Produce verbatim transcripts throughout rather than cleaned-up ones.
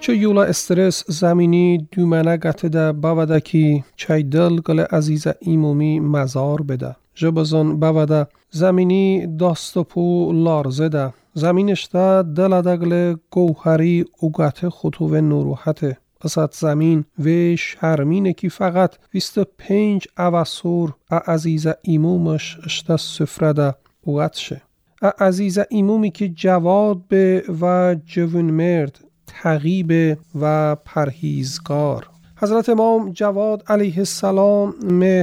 چه یولا استرس زمینی دومنه گته ده باوده کی چای دل گل عزیز ایمومی مزار بده. جبزن باوده زمینی داستپو لارزه ده. زمینشتا دل دگل گوهری اوگته خطوه نروحته. اسات زمین و شرمینه کی فقط بیست و پنج اواسور عزیز ایمومش اشتا سفرده اوگتشه. عزیز ایمومی که جواد به و جوون مرد تقیب و پرهیزگار. حضرت امام جواد علیه السلام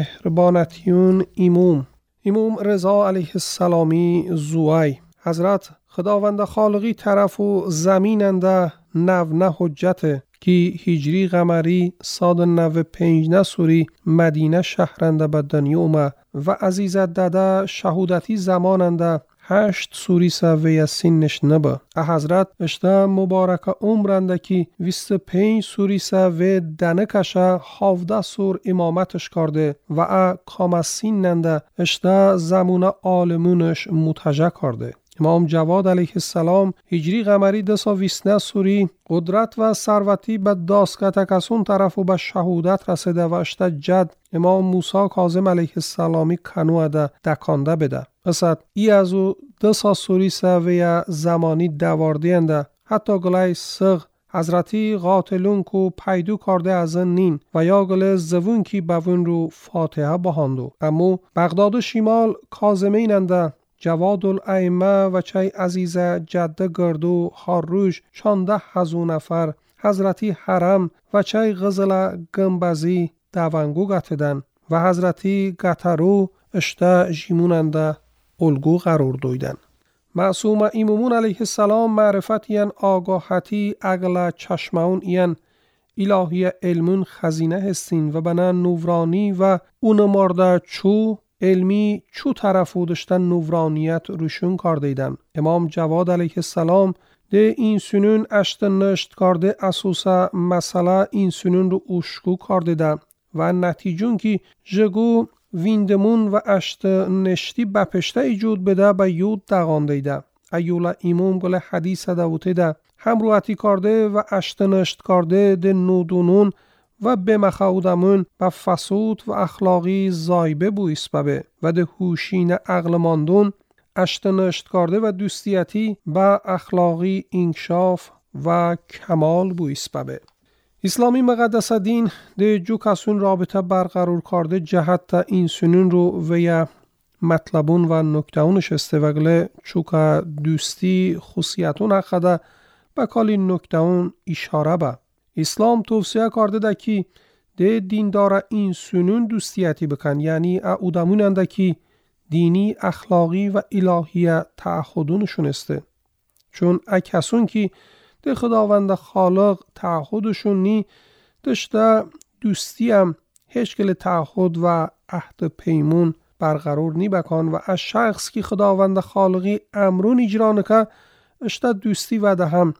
مهربانتیون ایموم ایموم رضا علیه السلامی زوی حضرت خداوند خالقی طرف و زمیننده نو نه حجته کی هجری قمری ساد نو پنج نسوری مدینه شهرنده به دنیا اومه و عزیزت داده شهودتی زماننده هشت سوری سوی سینش نبه. حضرت اشتا مبارک عمرنده کی ویست پنج سوری سوی دنه کشه هفده سور امامتش کرده و ا کام سیننده اشتا زمونه عالمونش متجه کرده. امام جواد علیه السلام هجری قمری دسا ویسنه سوری قدرت و ثروتی به داسکت کسون طرف و به شهودت رسیده و اشتا جد امام موسی کاظم علیه السلامی کنوه ده دکانده بده. اسد ای از او دسا سوری سوی زمانی دوارده انده حتی گلای سغ حضرتی قاتلون کو پیدو کرده از نین و یا گل زوون کی بوون رو فاتحه بهاندو. امو بغداد و شمال کاظمین انده جواد الائمه و چای عزیز جده گردو هاروش چانده هزو نفر حضرتی حرم و چای غزل گنبزی دوانگو گتدن و حضرتی گترو اشته جیموننده الگو قرار دویدن. معصوم ایمومون علیه السلام معرفت ین آگاهتی عقل چشمون ین الهی علمون خزینه هستین و بنا نورانی و اون مرده چو علمی چو طرفو داشتن نورانیت روشون کار دیدن. امام جواد علیه السلام ده این سنون اشت نشت کرده اساسا مسئله این سنون رو اشکو کار دیدن و نتیجون که جگو ویندمون و اشت نشتی بپشته ایجود بده به یود دقان دیده. ایولا ایموم گل حدیث دوته ده همروحتی کرده و اشت نشت کرده ده نودونون و به مخاودمون با فسود و اخلاقی زایبه بو اسببه و ده هوشین عقل ماندون اشتنشت کرده و دوستیتی با اخلاقی انکشاف و کمال بو اسببه. اسلامی مقدس دین ده جو کسون رابطه برقرار کرده جهت تا این سنون رو و یا مطلبون و نکتهونش استوگله چوکا دوستی خصوصیتون اخده با کالی نکتهون اشاره با. اسلام توصیه کرده ده که ده دیندار این سنون دوستیتی بکن، یعنی اودمون انده که دینی اخلاقی و الهی تعهدونشون استه. چون اکسون که ده خداوند خالق تعهدشون نی داشته دوستی هم هیچ کل تعهد و عهد پیمون برقرار نی بکن و از شخص که خداوند خالقی امرون اجرا نکه اشته دوستی و ده هم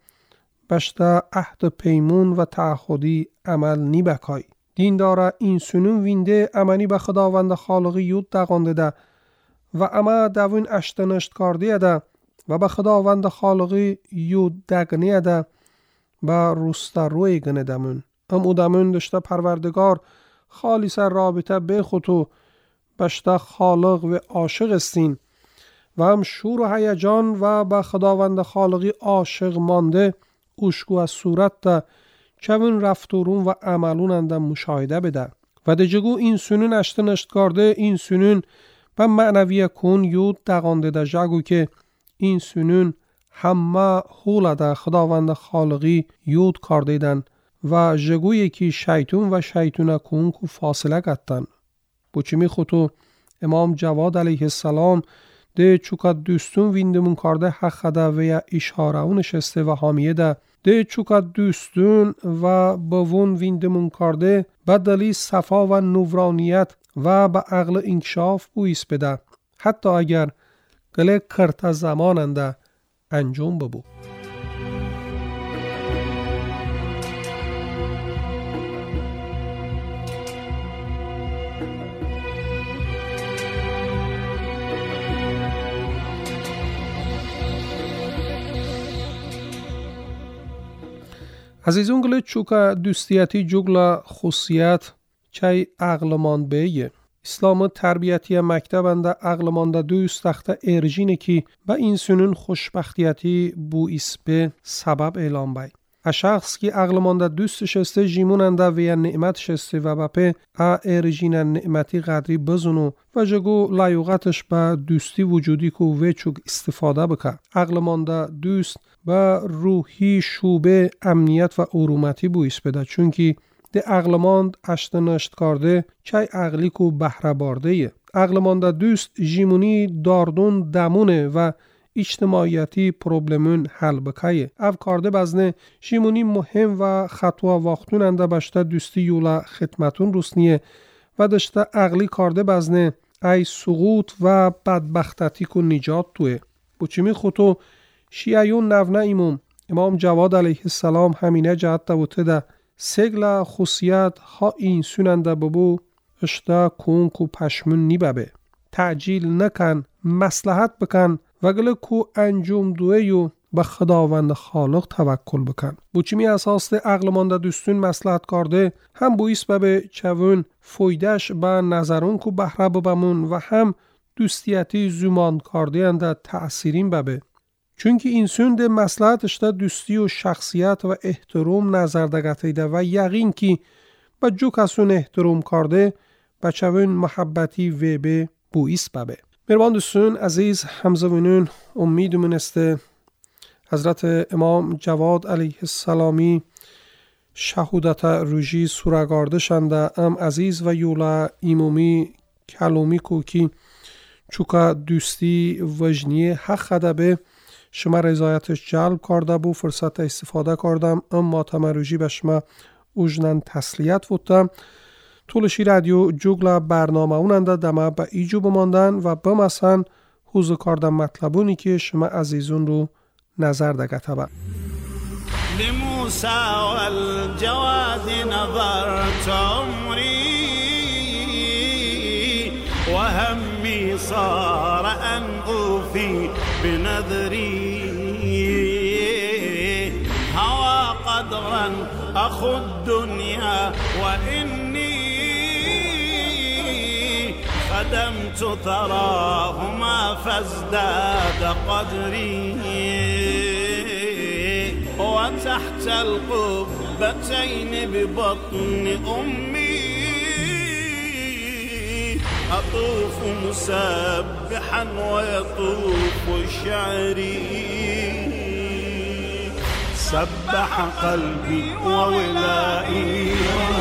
بشته عهد پیمون و تعهدی عمل نی بکای. دین داره این سنون وینده امنی به خداوند خالقی یود دقانده ده و اما دوین اشتنشت کرده ده و به خداوند خالقی یود دگنه ده با رسته روی گنه دمون. ام او دمون داشته پروردگار خالص رابطه به خودو بشته خالق و عاشق استین و هم شور و هیجان و به خداوند خالقی عاشق مانده اوشکو از صورت ده چون رفتورون و عملون اندم مشاهده بده و ده جگو این سنون اشتنشت کرده این سنون به معنوی کن یود دقانده ده جگو که این سنون همه حول ده خداوند خالقی یود کرده دن و جگوی که شیطون و شیطون کن کو فاصله گتن. بچمی خودو امام جواد علیه السلام ده چوکا دوستون ویندمون کرده حق ده و یا اشاره اونشسته و حامیه ده ده چوکا دوستون و بوون ویندمون کرده بدلی صفا و نورانیت و با عقل انکشاف بویس بده حتی اگر گله کرت زماننده انجام ببو. عزیزون گله چوکا دوستیتی جگلا خصوصیت چای عقلمان بیه. اسلام تربیتی مکتبنده عقلمانده دوست تخت ارجینه که با این سنون خوشبختیتی بو اسبه سبب اعلام بای. ا شخص که عقلمانده دوست شسته جیموننده ویا نعمت شسته و بپه ا ارجین نعمتی قدری بزنو و جگو لایوغتش با دوستی وجودی که وی چوک استفاده بکه. عقلمانده دوست با روحی شوبه امنیت و ارومتی بو اسبه چونکی ده عقلماند اشتنشت کرده چای عقلی کو بهره بارده یه. عقلمانده دوست جیمونی داردون دمونه و اجتماعیتی پروبلمون حل بکایه. او کرده بزنه جیمونی مهم و خطوه وقتون انده بشته دوستی یولا خدمتون رسنیه و داشته عقلی کرده بزنه ای سقوط و بدبختتی کو نجات توه. بچمی خودتو شیعیون نونه ایموم امام جواد علیه السلام همینه جهت دوته ده سگلا خصوصیت ها این سوننده ببو اشتا کون و پشمون نیبه. تعجیل نکن، مصلحت بکن و گله کو انجام دویو به خداوند خالق توکل بکن. بوچیمی اساس عقلمانده دوستون مصلحت کرده هم بویس به چون فویدش به نظرون کو بهره ببمون و هم دوستیتی زمان کرده انده تأثیرین ببه. چونکه این سونده مصلحتش دا دوستی و شخصیت و احترام نظر دگته ده و یقین که با جو کسون احترام کرده بچهون محبتی و به بویس ببه. مربان دوستون عزیز همزمونون امیدمون است حضرت امام جواد علیه السلامی شهودت روژی سورگارده شنده ام عزیز و یولا ایمومی کلومی کوکی چوکا دوستی وجنی حق خدبه شما رضایتش جلب کرده بو فرصت استفاده کردم اما تمروجی به شما اوجنن تسلیت بودم. طولشی رادیو جوگلا برنامه اوننده دمه به ایجو بماندن و بمسن حوض کردم مطلبونی که شما عزیزون رو نظر دگته با. لموسى والجواد نظرت عمري وهمي صار أن أوفي بنذري هوى قدرا أخو الدنيا وإني خدمت ثراهما فازداد قدري وتحت القبتين ببطن أمي أطوف مسبحا ويطوف شعري سبح قلبي وولائي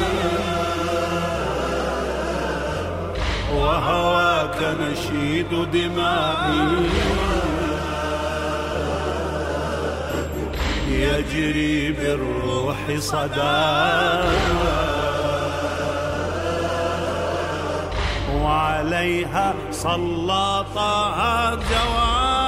وهواك نشيد دمائي يجري بالروح صدى وعليها صلى طه جواد